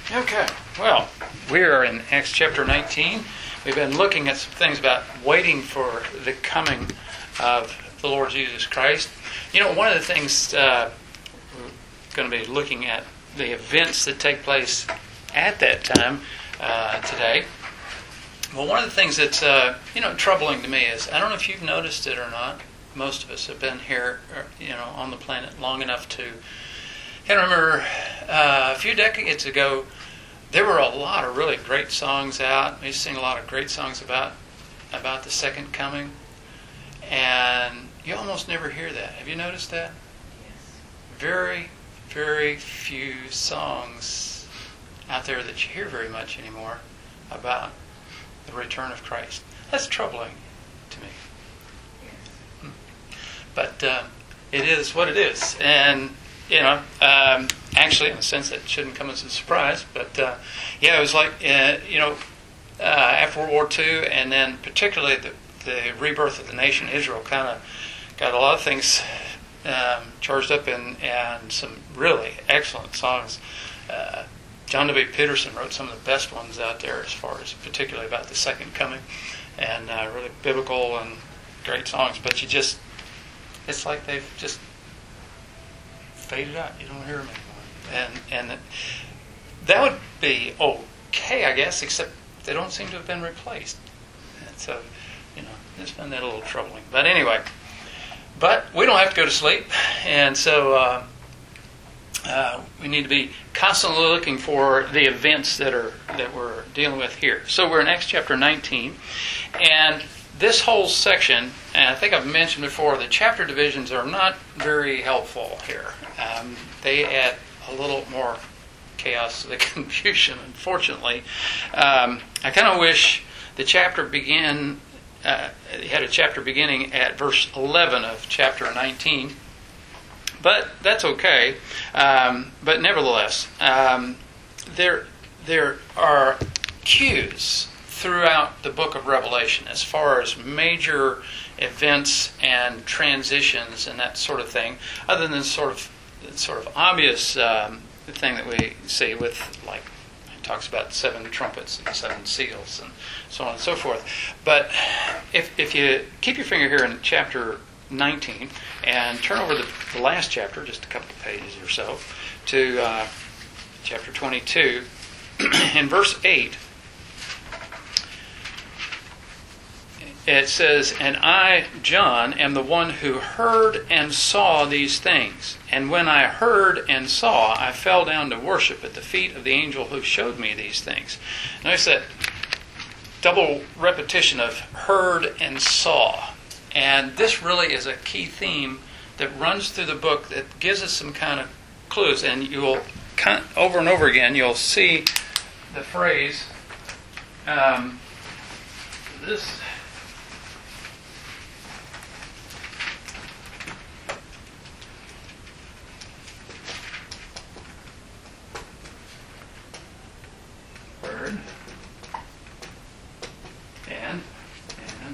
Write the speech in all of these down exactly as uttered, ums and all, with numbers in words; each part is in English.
Okay, well, we are in Acts chapter nineteen. We've been looking at some things about waiting for the coming of the Lord Jesus Christ. You know, one of the things uh, we're going to be looking at the events that take place at that time uh, today. Well, one of the things that's uh, you know troubling to me is, I don't know if you've noticed it or not. Most of us have been here, you know, on the planet long enough to. I can remember uh, a few decades ago, there were a lot of really great songs out. We used to sing a lot of great songs about about the second coming, and you almost never hear that. Have you noticed that? Yes. Very, very few songs out there that you hear very much anymore about the return of Christ. That's troubling to me. Yes. But uh, it is what it is, and you know, um, actually, in a sense, that shouldn't come as a surprise. But uh, yeah, it was like uh, you know, uh, after World War Two, and then particularly the the rebirth of the nation Israel, kind of got a lot of things um, charged up in, and some really excellent songs. Uh, John W. Peterson wrote some of the best ones out there, as far as particularly about the second coming, and uh, really biblical and great songs. But you just, it's like they've just faded out. You don't hear them anymore. And and that would be okay, I guess, except they don't seem to have been replaced. And so, you know, it's been that a little troubling. But anyway, but we don't have to go to sleep. And so uh, uh, we need to be constantly looking for the events that are that we're dealing with here. So we're in Acts chapter nineteen. And this whole section, and I think I've mentioned before, the chapter divisions are not very helpful here. Um, they add a little more chaos to the confusion, unfortunately. Um, I kind of wish the chapter began, uh, had a chapter beginning at verse eleven of chapter nineteen. But that's okay. Um, but nevertheless, um, there there are cues throughout the book of Revelation as far as major events and transitions and that sort of thing, other than sort of sort of obvious um, thing that we see with, like, it talks about seven trumpets and seven seals and so on and so forth. But if if you keep your finger here in chapter nineteen and turn over the, the last chapter, just a couple of pages or so, to uh, chapter twenty-two, in verse eight, it says, "And I, John, am the one who heard and saw these things. And when I heard and saw, I fell down to worship at the feet of the angel who showed me these things." Notice that double repetition of heard and saw. And this really is a key theme that runs through the book that gives us some kind of clues. And you will, over and over again, you'll see the phrase, um, this... Word. And, and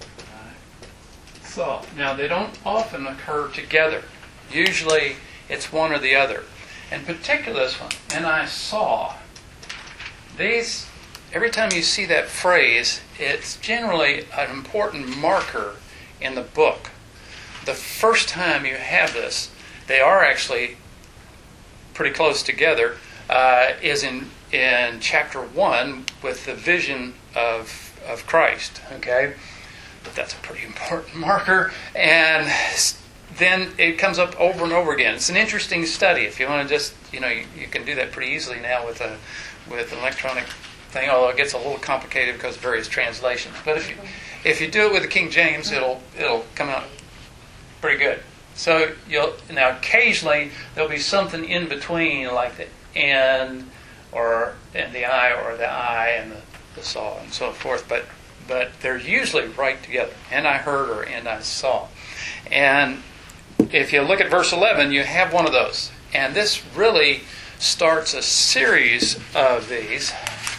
I saw. Now, they don't often occur together. Usually, it's one or the other. And particularly this one, and I saw. These, every time you see that phrase, it's generally an important marker in the book. The first time you have this, they are actually pretty close together, uh, is in in chapter one with the vision of of Christ. Okay, but that's a pretty important marker, and then it comes up over and over again. It's an interesting study. If you want to just, you know, you, you can do that pretty easily now with a with an electronic thing. Although it gets a little complicated because of various translations. But if you if you do it with the King James, it'll it'll come out pretty good. So you'll now occasionally there'll be something in between, like the and. or and the eye, or the eye and the, the saw, and so forth. But but they're usually right together. And I heard, or and I saw. And if you look at verse eleven, you have one of those. And this really starts a series of these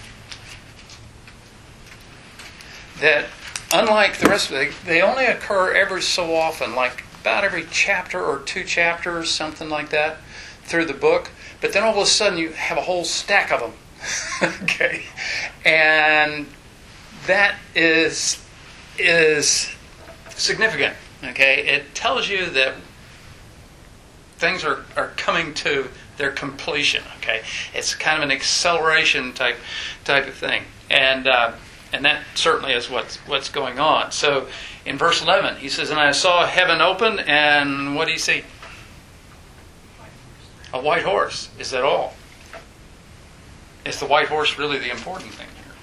that, unlike the rest of it, they only occur every so often, like about every chapter or two chapters, something like that, through the book. but then all of a sudden you have a whole stack of them. Okay, and that is is significant. Okay, it tells you that things are, are coming to their completion. Okay, it's kind of an acceleration type type of thing, and uh, and that certainly is what's what's going on. So in verse eleven, he says, "And I saw heaven open, and what do you see? A white horse. Is that all? Is the white horse really the important thing here?"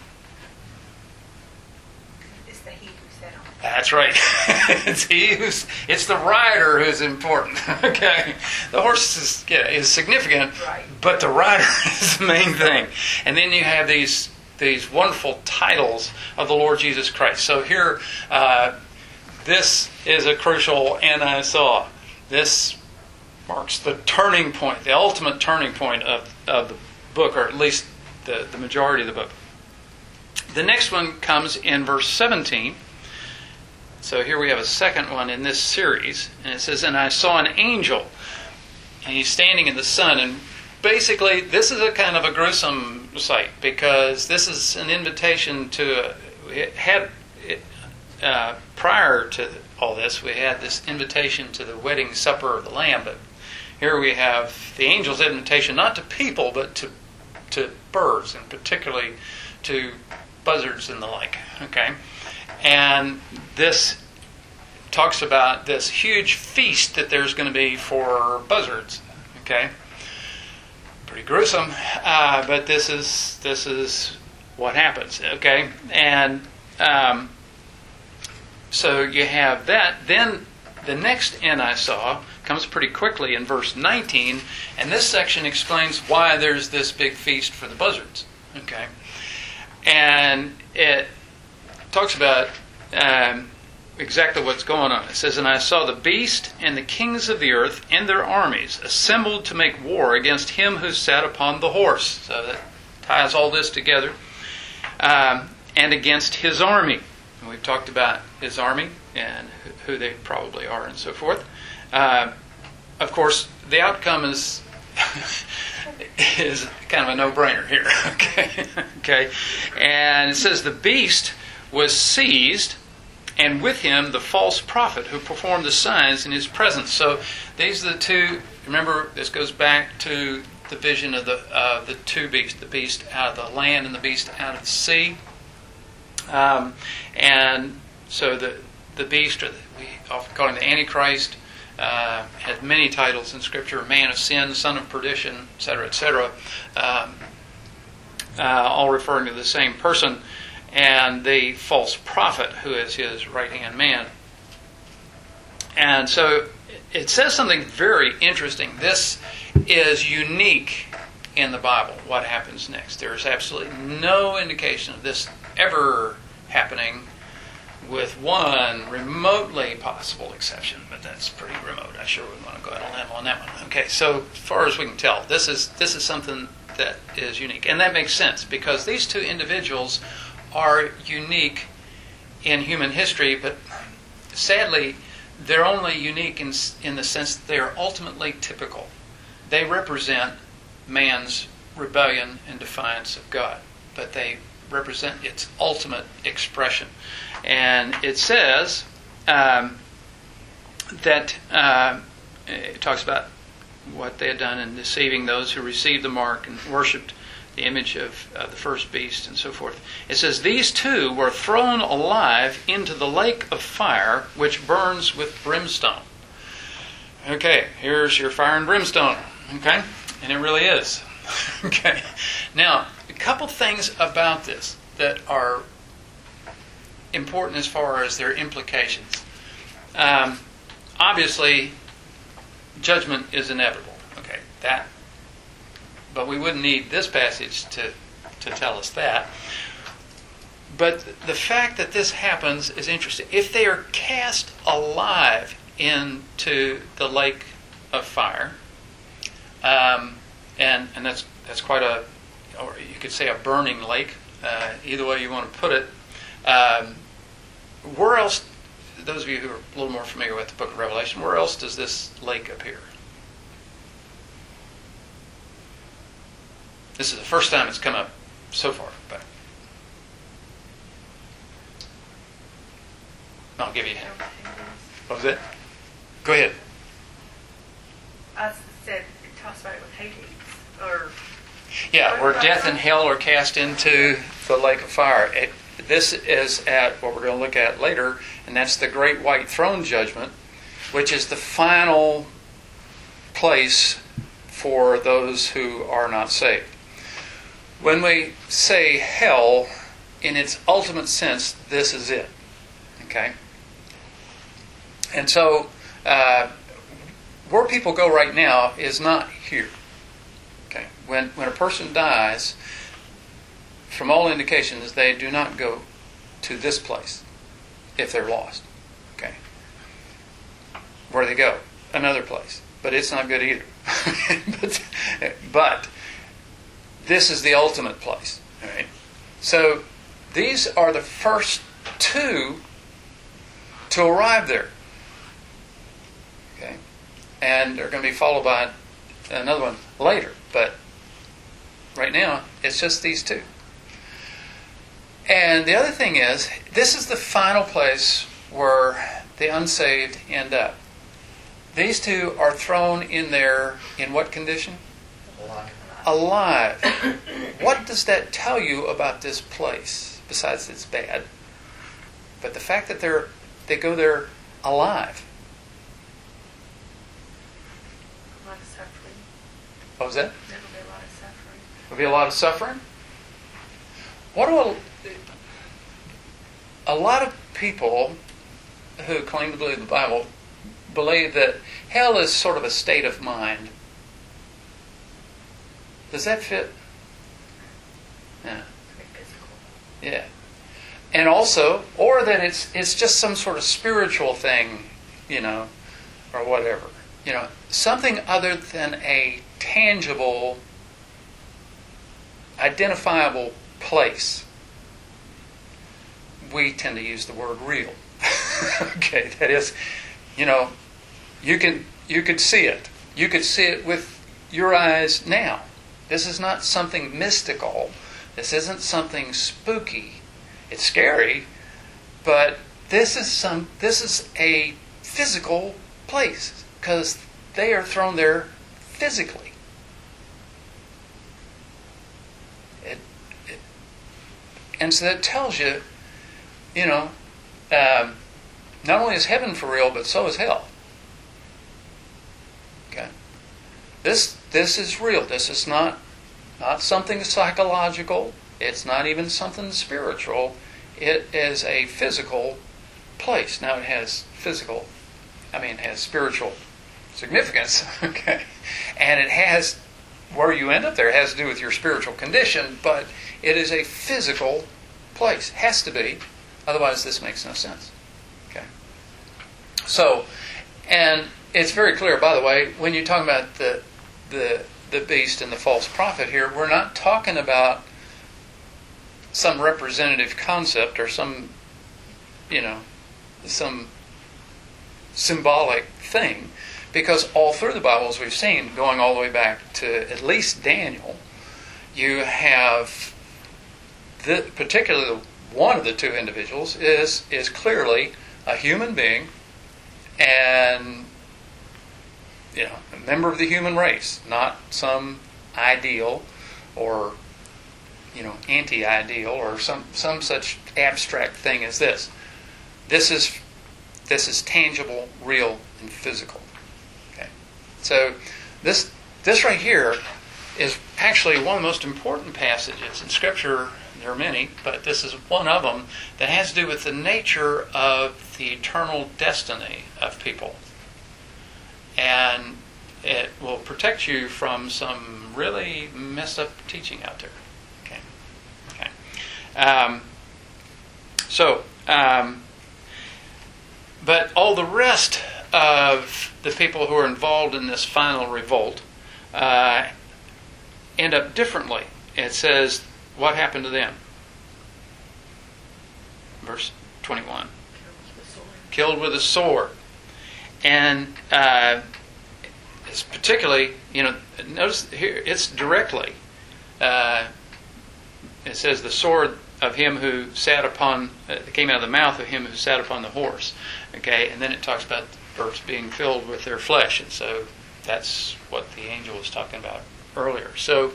It's the he who sat on it. That's right. It's he who's. It's the rider who's important. Okay, the horse is yeah, is significant, Right. but the rider is the main thing. And then you have these these wonderful titles of the Lord Jesus Christ. So here, uh, this is a crucial. And I saw this marks the turning point, the ultimate turning point of of the book, or at least the, the majority of the book. The next one comes in verse seventeen. So here we have a second one in this series. And it says, "And I saw an angel, and he's standing in the sun." And basically, this is a kind of a gruesome sight, because this is an invitation to, it had, uh, prior to all this, we had this invitation to the wedding supper of the Lamb. But here we have the angel's invitation not to people, but to to birds, and particularly to buzzards and the like. Okay, and this talks about this huge feast that there's going to be for buzzards. Okay, pretty gruesome, uh, but this is this is what happens. Okay, and um, so you have that. Then the next "and I saw" comes pretty quickly in verse nineteen, and this section explains why there's this big feast for the buzzards. Okay, and it talks about um, exactly what's going on. It says, "And I saw the beast and the kings of the earth and their armies assembled to make war against him who sat upon the horse." So that ties all this together. Um, and against his army. And we've talked about his army and who they probably are and so forth. Uh, of course, the outcome is is kind of a no-brainer here. Okay, okay, and it says the beast was seized, and with him the false prophet who performed the signs in his presence. So these are the two. Remember, this goes back to the vision of the uh, the two beasts: the beast out of the land and the beast out of the sea. Um, and so the the beast, or the, we often call him the Antichrist, uh, has many titles in Scripture: man of sin, son of perdition, et cetera, et cetera. Um, uh, all referring to the same person, and the false prophet, who is his right-hand man. And so it says something very interesting. This is unique in the Bible, what happens next. There is absolutely no indication of this ever happening, with one remotely possible exception, but that's pretty remote. I sure wouldn't want to go out on that on that one. Okay, so as far as we can tell, this is this is something that is unique, and that makes sense because these two individuals are unique in human history, but sadly, they're only unique in in the sense that they are ultimately typical. They represent man's rebellion and defiance of God, but they represent its ultimate expression. And it says um, that uh, it talks about what they had done in deceiving those who received the mark and worshipped the image of uh, the first beast and so forth. It says, "These two were thrown alive into the lake of fire, which burns with brimstone." Okay, here's your fire and brimstone. Okay, and it really is. Okay, now a couple things about this that are important as far as their implications. Um, obviously, judgment is inevitable. Okay, that. But we wouldn't need this passage to to tell us that. But the fact that this happens is interesting. If they are cast alive into the lake of fire, um, and and that's that's quite a, or you could say a burning lake. Uh, either way you want to put it. Um, where else? Those of you who are a little more familiar with the Book of Revelation, where else does this lake appear? This is the first time it's come up so far. But I'll give you a hint. What was it? Go ahead. I said it talks about it with Hades, or Yeah, where death and hell are cast into the lake of fire. It, this is at what we're going to look at later, and that's the great white throne judgment, which is the final place for those who are not saved. When we say hell, in its ultimate sense, this is it. Okay? And so, uh, where people go right now is not here. Okay? When when a person dies, from all indications, they do not go to this place if they're lost. Okay? Where they go? Another place. But it's not good either. but, but this is the ultimate place. All right? So these are the first two to arrive there. Okay? And they're going to be followed by another one later. But right now, it's just these two. And the other thing is, this is the final place where the unsaved end up. These two are thrown in there in what condition? Alive. Alive. What does that tell you about this place? Besides it's bad. But the fact that they're they go there alive. a lot of suffering. What was that? There will be a lot of suffering. There'll be a lot of suffering. What do a, a lot of people who claim to believe the Bible believe that hell is sort of a state of mind. Does that fit? Yeah. Very physical. Yeah. And also, or that it's it's just some sort of spiritual thing, you know, or whatever. You know, something other than a tangible, identifiable place. We tend to use the word real. Okay, that is, you know, you can you could see it. You could see it with your eyes now. This is not something mystical. This isn't something spooky. It's scary, but this is some this is a physical place because they are thrown there physically. It, it, and so that tells you, you know, um, not only is heaven for real, but so is hell. Okay, this this is real. This is not not something psychological. It's not even something spiritual. It is a physical place. Now it has physical, I mean, it has spiritual significance. Okay, and it has where you end up there has to do with your spiritual condition, but it is a physical place. Has to be. Otherwise, this makes no sense. Okay. So, and it's very clear, by the way, when you're talking about the the the beast and the false prophet here, we're not talking about some representative concept or some, you know, some symbolic thing, because all through the Bible, as we've seen, going all the way back to at least Daniel, you have the, particularly one of the two individuals is is clearly a human being and, you know, a member of the human race, not some ideal or, you know, anti-ideal or some, some such abstract thing as this. This is this is tangible, real, and physical. Okay, so this this right here is actually one of the most important passages in Scripture. There are many, but this is one of them that has to do with the nature of the eternal destiny of people. And it will protect you from some really messed up teaching out there. Okay. Okay. Um, so, um, but all the rest of the people who are involved in this final revolt uh, end up differently. It says, what happened to them? Verse twenty-one. Killed with a sword. And uh, it's particularly, you know, notice here, it's directly. uh, it says the sword of him who sat upon, uh, came out of the mouth of him who sat upon the horse. Okay, and then it talks about the birds being filled with their flesh, and so that's what the angel was talking about earlier. So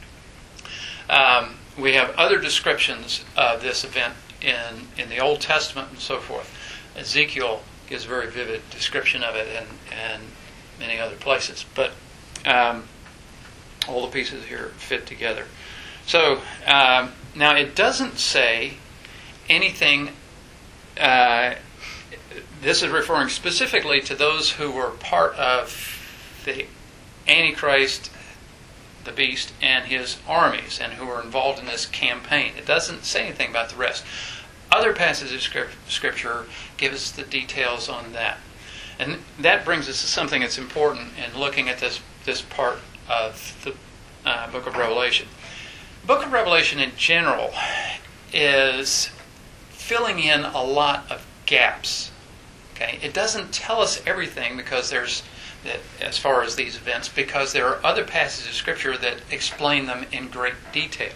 um, we have other descriptions of this event in, in the Old Testament and so forth. Ezekiel gives a very vivid description of it, and, and many other places. But um, all the pieces here fit together. So um, now it doesn't say anything. Uh, this is referring specifically to those who were part of the Antichrist, the beast, and his armies, and who were involved in this campaign. It doesn't say anything about the rest. Other passages of Scripture give us the details on that. And that brings us to something that's important in looking at this, this part of the uh, book of Revelation. The book of Revelation in general is filling in a lot of gaps. Okay, it doesn't tell us everything because there's, as far as these events, because there are other passages of Scripture that explain them in great detail.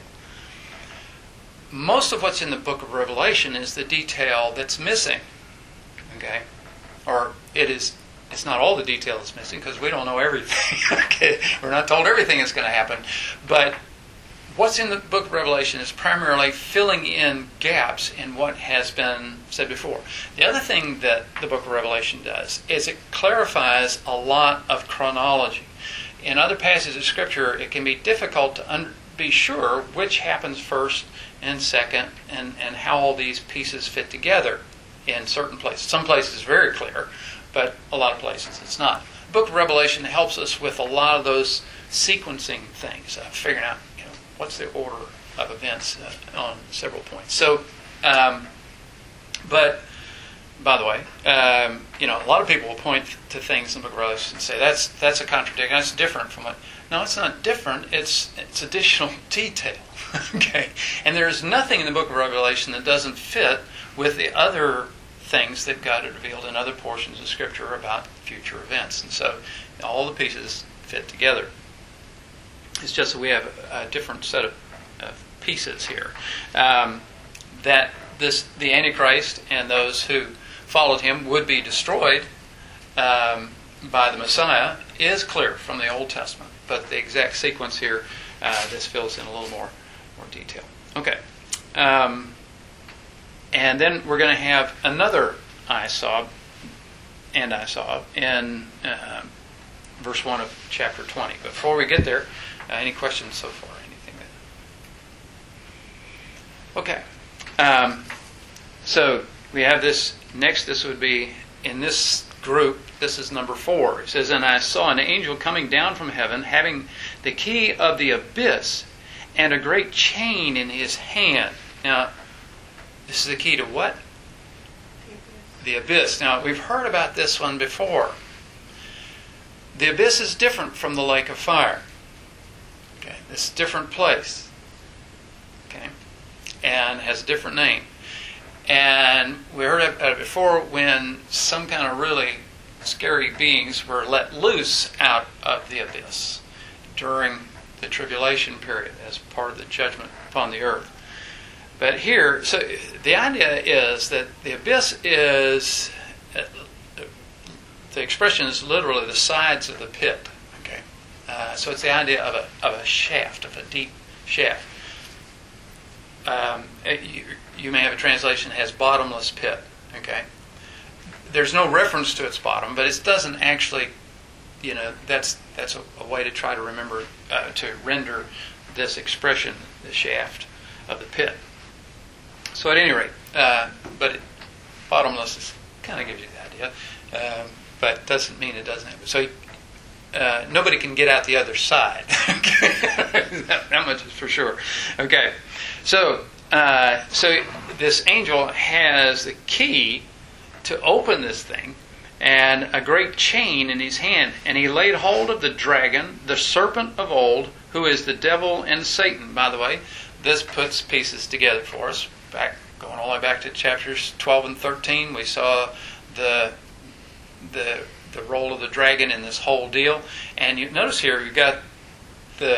Most of what's in the book of Revelation is the detail that's missing. Okay, or it is. It's not all the detail that's missing because we don't know everything. Okay, we're not told everything that's going to happen, but what's in the book of Revelation is primarily filling in gaps in what has been said before. The other thing that the book of Revelation does is it clarifies a lot of chronology. In other passages of Scripture, it can be difficult to un- be sure which happens first and second, and, and how all these pieces fit together in certain places. Some places it's very clear, but a lot of places it's not. The book of Revelation helps us with a lot of those sequencing things, uh, figuring out what's the order of events uh, on several points. So, um, but, by the way, um, you know, a lot of people will point to things in the book of Revelation and say, that's that's a contradiction, that's different from what... No, it's not different, it's it's additional detail. Okay? And there's nothing in the book of Revelation that doesn't fit with the other things that God had revealed in other portions of Scripture about future events. And so, all the pieces fit together. It's just that we have a different set of, of pieces here. Um, that this the Antichrist and those who followed him would be destroyed um, by the Messiah is clear from the Old Testament. But the exact sequence here, uh, this fills in a little more, more detail. Okay. Um, and then we're going to have another I saw, and I saw, in uh, verse one of chapter twenty. But before we get there, Uh, any questions so far? Anything that... Okay. Um, so we have this next. This would be in this group. This is number four. It says, "And I saw an angel coming down from heaven, having the key of the abyss, and a great chain in his hand." Now, this is the key to what? The abyss. Now, we've heard about this one before. The abyss is different from the lake of fire. Okay, it's a different place. Okay, and has a different name. And we heard of it before when some kind of really scary beings were let loose out of the abyss during the tribulation period as part of the judgment upon the earth. But here, so the idea is that the abyss is, the expression is literally the sides of the pit. Okay, uh, so it's the idea of a of a shaft, of a deep shaft. Um, it, you, you may have a translation that has bottomless pit. Okay, there's no reference to its bottom, but it doesn't actually, you know, that's that's a, a way to try to remember uh, to render this expression, the shaft of the pit. So at any rate, uh, but it, bottomless is, kind of gives you the idea, um, but doesn't mean it doesn't have it. So uh, nobody can get out the other side. that, that much is for sure. Okay, so uh, so this angel has the key to open this thing, and a great chain in his hand, and he laid hold of the dragon, the serpent of old, who is the devil and Satan. By the way, this puts pieces together for us. Back, going all the way back to chapters twelve and thirteen, we saw the the the role of the dragon in this whole deal. And you notice here you've got the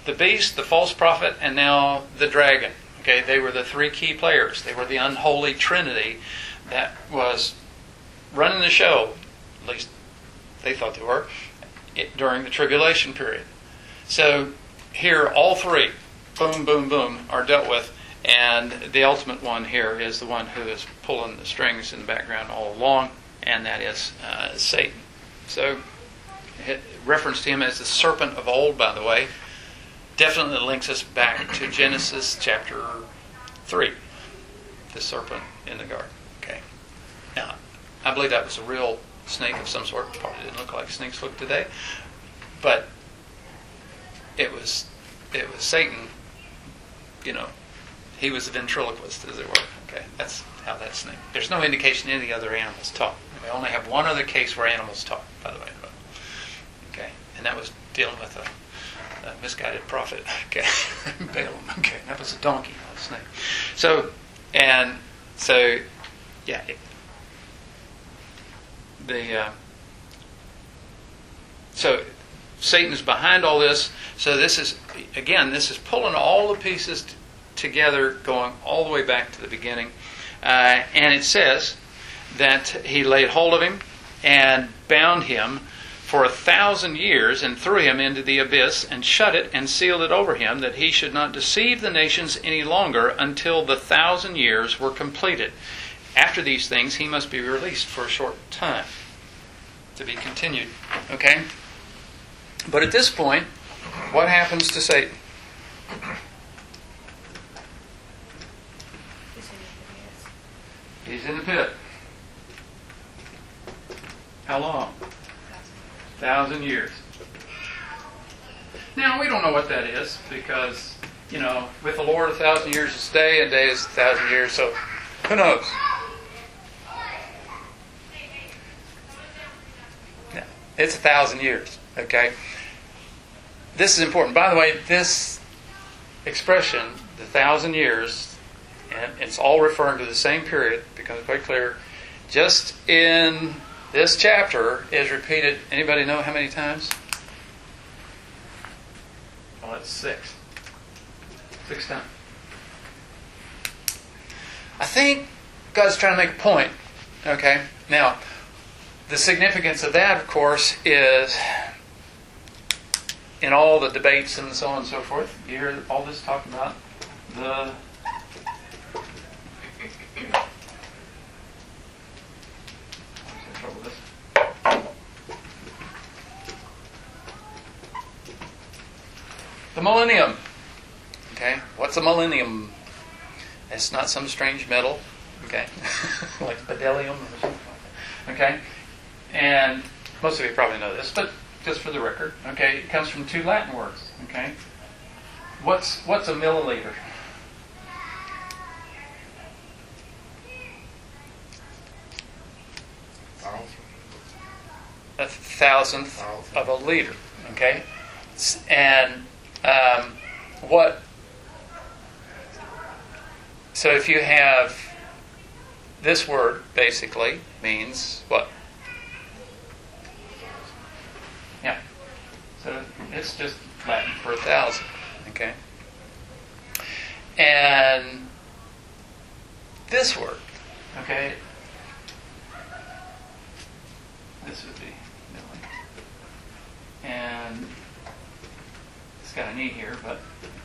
the beast, the false prophet, and now the dragon. Okay, they were the three key players. They were the unholy trinity that was running the show, at least they thought they were, it, during the tribulation period. So here, all three, boom, boom, boom, are dealt with. And the ultimate one here is the one who is pulling the strings in the background all along, and that is uh, Satan. So, it referenced him as the serpent of old, by the way, definitely links us back to Genesis chapter three, the serpent in the garden. Okay. Now, I believe that was a real snake of some sort. Probably didn't look like snakes look today, but it was it was Satan. You know. He was a ventriloquist, as it were. Okay, that's how that snake. There's no indication any other animals talk. We only have one other case where animals talk, by the way. Okay, and that was dealing with a, a misguided prophet. Okay, Balaam. Okay, that was a donkey, not a snake. So, and so, yeah, it, the uh, so Satan is behind all this. So this is again, this is pulling all the pieces T- together, going all the way back to the beginning. Uh, and it says that he laid hold of him and bound him for a thousand years and threw him into the abyss and shut it and sealed it over him, that he should not deceive the nations any longer until the thousand years were completed. After these things, he must be released for a short time, to be continued. Okay? But at this point, what happens to Satan? He's in the pit. How long? Thousand years. Now, we don't know what that is because, you know, with the Lord a thousand years is a day, and a day is a thousand years, so who knows? Yeah, it's a thousand years, okay? This is important. By the way, this expression, the thousand years, and it's all referring to the same period, becomes quite clear. Just in this chapter is repeated, anybody know how many times? Well, it's six. Six times. I think God's trying to make a point. Okay? Now, the significance of that, of course, is in all the debates and so on and so forth, you hear all this talk about the The millennium. Okay, what's a millennium? It's not some strange metal. Okay, like bedellium or something like that. Okay, and most of you probably know this, but just for the record, okay, it comes from two Latin words. Okay, what's what's a milliliter? A thousandth of a liter. Okay, and um, what? So if you have this word, basically means what? Yeah. So it's just Latin for a thousand. Okay. And this word, okay. This would be milli. And it's kind of neat here, but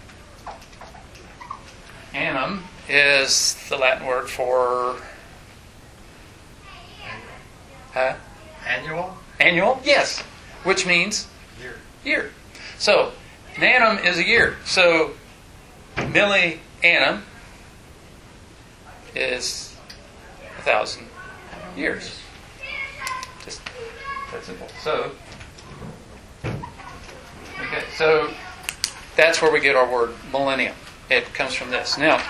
annum is the Latin word for huh? Annual? Annual, yes, which means Year. year. So an annum is a year. So milli annum is a thousand years. Just that simple. So okay, so that's where we get our word millennium. It comes from this. Now,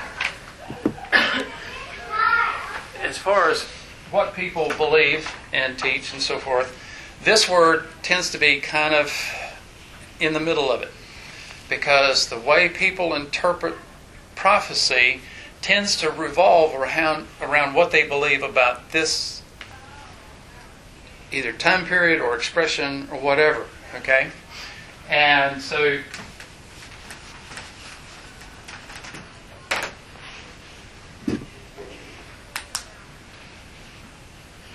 as far as what people believe and teach and so forth, this word tends to be kind of in the middle of it, because the way people interpret prophecy tends to revolve around around what they believe about this either time period or expression or whatever. Okay, and so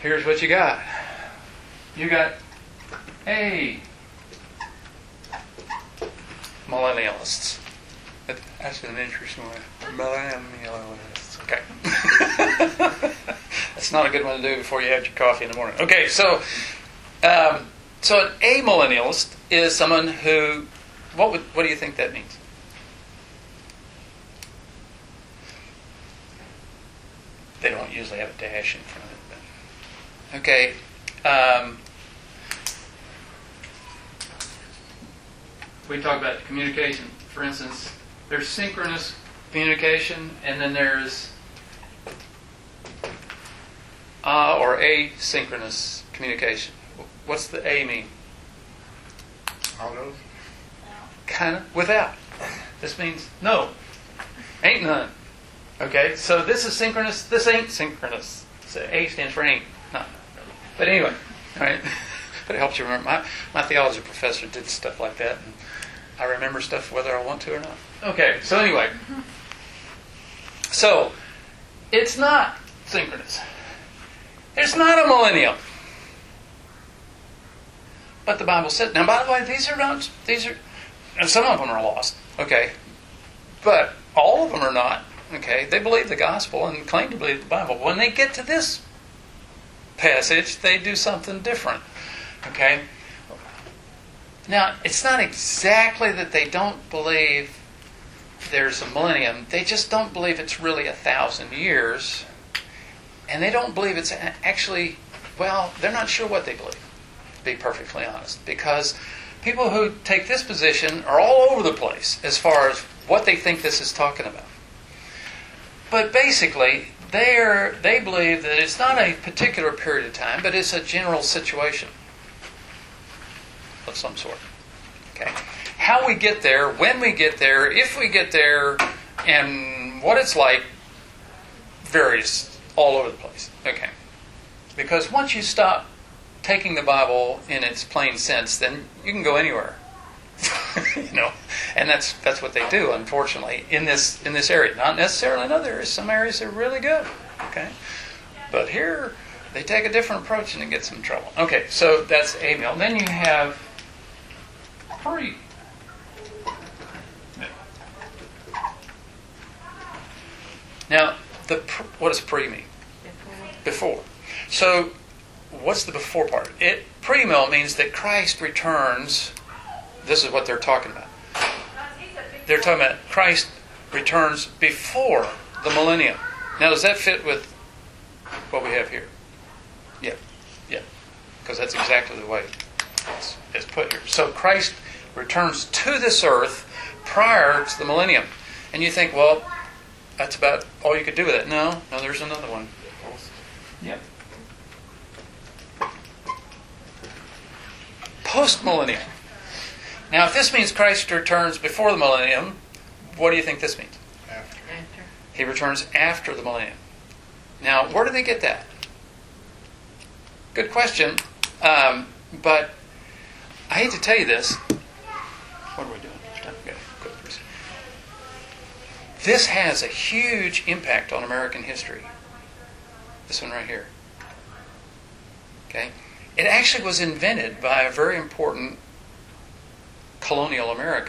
here's what you got. You got A, millennialists. That's an interesting one. Millennialists. Okay. That's not a good one to do before you have your coffee in the morning. Okay, so um, so an amillennialist is someone who, what would what do you think that means? They don't usually have a dash in front of it. But. Okay. Um, we talk about communication. For instance, there's synchronous communication, and then there's uh, or asynchronous communication. What's the A mean? All those? Kind of without. This means no. Ain't none. Okay, so this is synchronous, this ain't synchronous. So A stands for ain't, not. But anyway, all right. But it helps you remember. My, my theology professor did stuff like that, and I remember stuff whether I want to or not. Okay, so anyway. So, it's not synchronous. It's not a millennium. But the Bible said, now by the way, these are not, these are, and some of them are lost, okay? But all of them are not, okay? They believe the gospel and claim to believe the Bible. When they get to this passage, they do something different, okay? Now, it's not exactly that they don't believe there's a millennium. They just don't believe it's really a thousand years. And they don't believe it's actually, well, they're not sure what they believe, to be perfectly honest. Because people who take this position are all over the place as far as what they think this is talking about. But basically, they're, they believe that it's not a particular period of time, but it's a general situation of some sort. Okay. How we get there, when we get there, if we get there, and what it's like varies all over the place. Okay. Because once you stop taking the Bible in its plain sense, then you can go anywhere. You know, and that's that's what they do, unfortunately, in this in this area. Not necessarily in other areas. Some areas are really good. Okay. But here they take a different approach and it gets them in trouble. Okay, so that's amil. Then you have pre. Now, the what does pre mean? Before. So, what's the before part? It premill means that Christ returns. This is what they're talking about. They're talking about Christ returns before the millennium. Now, does that fit with what we have here? Yeah, yeah, because that's exactly the way it's, it's put here. So Christ returns to this earth prior to the millennium, and you think, well, that's about all you could do with it. No, no, there's another one. Yep. Post-millennium. Now, if this means Christ returns before the millennium, what do you think this means? After. After. He returns after the millennium. Now, where do they get that? Good question. Um, but I hate to tell you this. What are we doing? Okay, good. This has a huge impact on American history. This one right here. Okay? It actually was invented by a very important colonial America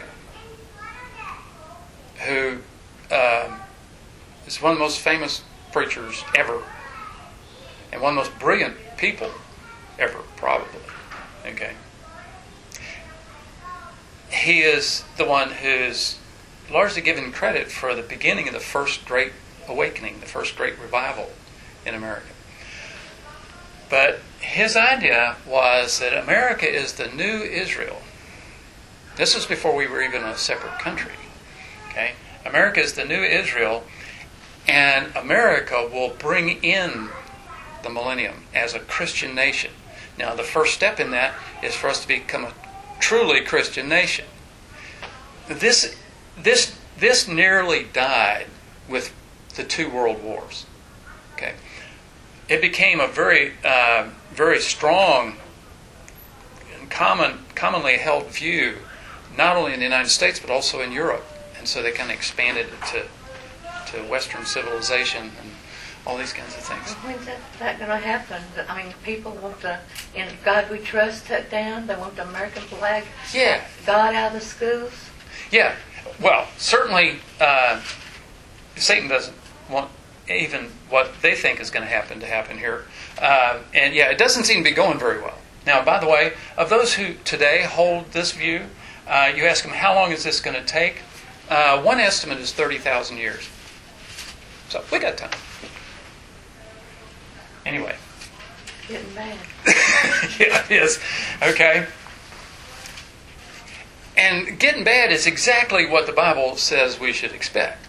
who uh, is one of the most famous preachers ever and one of the most brilliant people ever, probably. Okay? He is the one who's largely given credit for the beginning of the first great awakening, the first great revival in America. But his idea was that America is the new Israel. This was before we were even a separate country. Okay? America is the new Israel, and America will bring in the millennium as a Christian nation. Now, the first step in that is for us to become a truly Christian nation. This, this, this nearly died with the two world wars. Okay? It became a very, uh, very strong and common, commonly held view, not only in the United States but also in Europe, and so they kind of expanded it to, to Western civilization and all these kinds of things. When's that, that going to happen? I mean, people want the "In God We Trust" took down. They want the American flag, Yeah. God out of the schools. Yeah. Well, certainly uh, Satan doesn't want even what they think is going to happen to happen here. Uh, and yeah, it doesn't seem to be going very well. Now, by the way, of those who today hold this view, uh, you ask them, how long is this going to take? Uh, one estimate is thirty thousand years. So we got time. Anyway. Getting bad. Yeah, it is. Okay. And getting bad is exactly what the Bible says we should expect.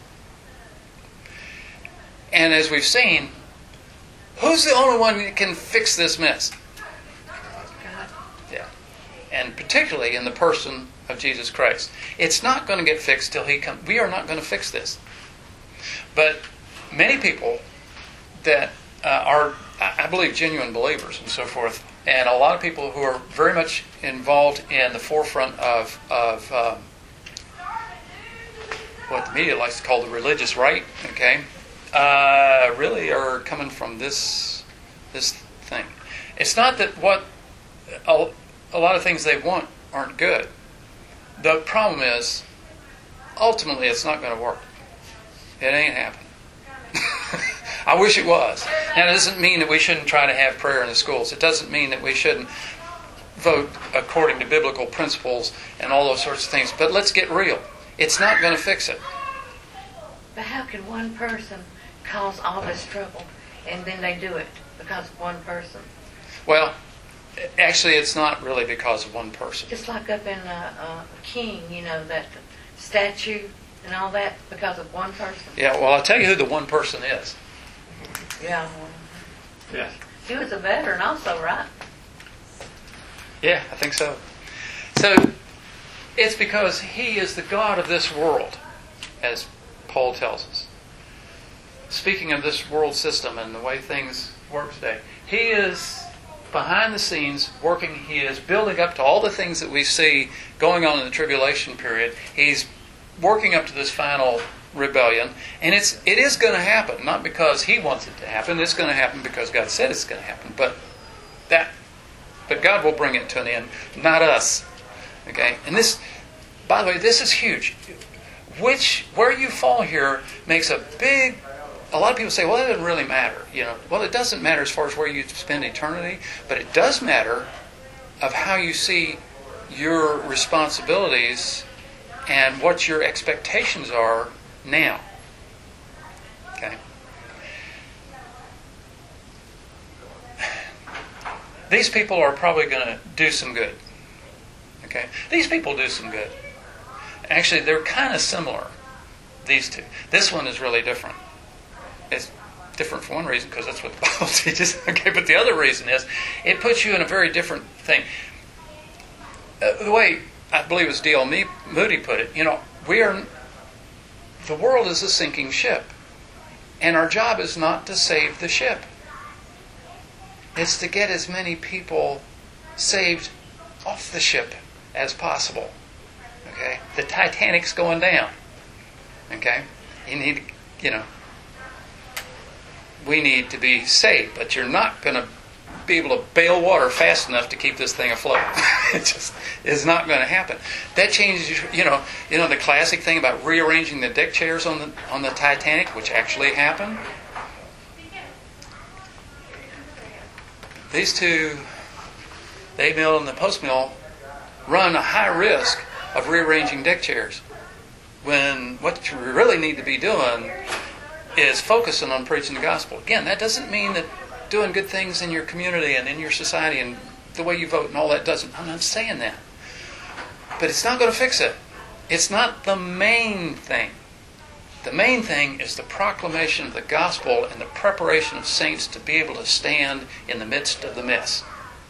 And as we've seen, who's the only one that can fix this mess? God. Yeah. And particularly in the person of Jesus Christ. It's not going to get fixed till He comes. We are not going to fix this. But many people that uh, are, I believe, genuine believers and so forth, and a lot of people who are very much involved in the forefront of, of um, what the media likes to call the religious right, okay, uh, really are coming from this this thing. It's not that what a, a lot of things they want aren't good. The problem is, ultimately, it's not going to work. It ain't happening. I wish it was. Now, it doesn't mean that we shouldn't try to have prayer in the schools. It doesn't mean that we shouldn't vote according to biblical principles and all those sorts of things. But let's get real. It's not going to fix it. But how can one person cause all this trouble and then they do it because of one person? Well, actually, it's not really because of one person. Just like up in uh, uh, King, you know, that statue and all that because of one person. Yeah, well, I'll tell you who the one person is. Yeah. Yeah. He was a veteran also, right? Yeah, I think so. So, it's because he is the God of this world, as Paul tells us. Speaking of this world system and the way things work today, he is behind the scenes working. He is building up to all the things that we see going on in the tribulation period. He's working up to this final rebellion, and it's it is going to happen, not because he wants it to happen. It's going to happen because God said it's going to happen. But that, but God will bring it to an end, not us. Okay, and this, by the way, this is huge. Which where you fall here makes a big. A lot of people say, "Well, it doesn't really matter." You know, well, it doesn't matter as far as where you spend eternity, but it does matter of how you see your responsibilities and what your expectations are now. Okay. These people are probably going to do some good. Okay. These people do some good. Actually, they're kind of similar. These two. This one is really different. It's different for one reason because that's what the Bible teaches. Okay, but the other reason is it puts you in a very different thing. Uh, the way I believe it was D L Moody put it, you know, we are. The world is a sinking ship, and our job is not to save the ship. It's to get as many people saved off the ship as possible. Okay, the Titanic's going down. Okay, you need, you know, we need to be saved, but you're not going to be able to bail water fast enough to keep this thing afloat. It just is not going to happen. That changes, you know, you know the classic thing about rearranging the deck chairs on the on the Titanic, which actually happened. These two, the mill and the post mill, run a high risk of rearranging deck chairs. When what you really need to be doing is focusing on preaching the gospel. Again, that doesn't mean that doing good things in your community and in your society and the way you vote and all that doesn't. I'm not saying that. But it's not going to fix it. It's not the main thing. The main thing is the proclamation of the gospel and the preparation of saints to be able to stand in the midst of the mess.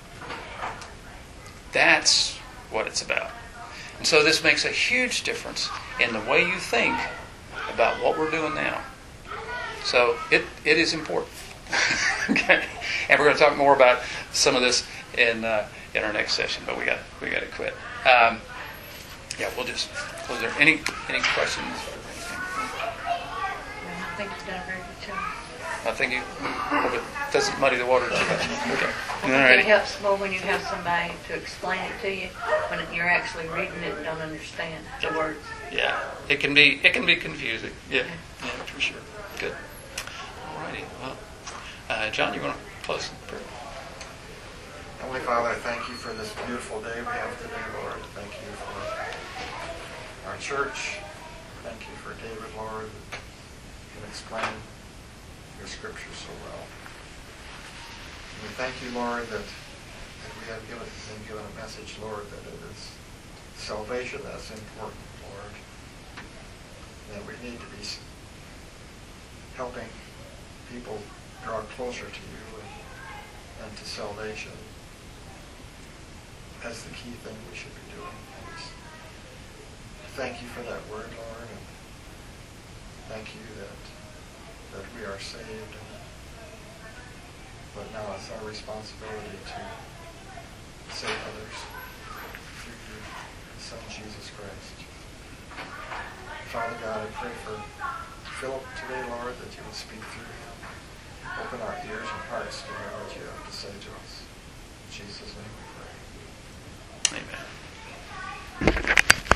That's what it's about. And so this makes a huge difference in the way you think about what we're doing now. So it it is important. Okay, and we're going to talk more about some of this in uh, in our next session. But we got we got to quit. Um, yeah, we'll just close there. Any any questions? I think you've done a very good job. I think you hope it doesn't muddy the water too much. Okay. All It righty. helps more when you have somebody to explain it to you, when you're actually reading it and don't understand the words. Yeah, it can be it can be confusing. Yeah, yeah, for sure. Good. All righty. Well, uh, John, you want to close in prayer? Heavenly Father, I thank you for this beautiful day we have today, Lord. Thank you for our church. Thank you for David, Lord, who can explain your scriptures so well. And we thank you, Lord, that, that we have given, been given a message, Lord, that it is salvation that's important, Lord. That we need to be helping people draw closer to you and, and to salvation as the key thing we should be doing. And thank you for that word, Lord, and thank you that that we are saved, and, but now it's our responsibility to save others through your Son, Jesus Christ. Father God, I pray for Philip today, Lord, that you would speak through him. Open our ears and hearts to hear what you have to say to us. In Jesus' name.